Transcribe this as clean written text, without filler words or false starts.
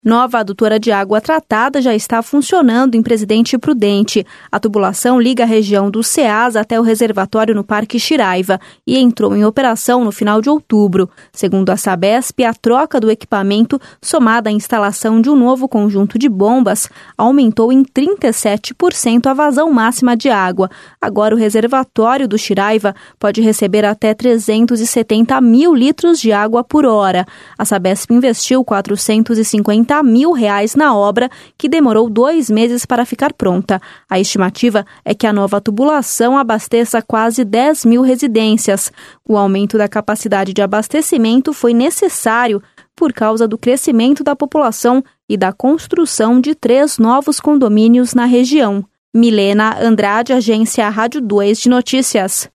Nova adutora de água tratada já está funcionando em Presidente Prudente. A tubulação liga a região do Ceasa até o reservatório no Parque Xiraiva e entrou em operação no final de outubro. Segundo a Sabesp, a troca do equipamento, somada à instalação de um novo conjunto de bombas, aumentou em 37% a vazão máxima de água. Agora o reservatório do Xiraiva pode receber até 370 mil litros de água por hora. A Sabesp investiu R$450 mil na obra, que demorou 2 meses para ficar pronta. A estimativa é que a nova tubulação abasteça quase 10 mil residências. O aumento da capacidade de abastecimento foi necessário por causa do crescimento da população e da construção de 3 novos condomínios na região. Milena Andrade, Agência Rádio 2 de Notícias.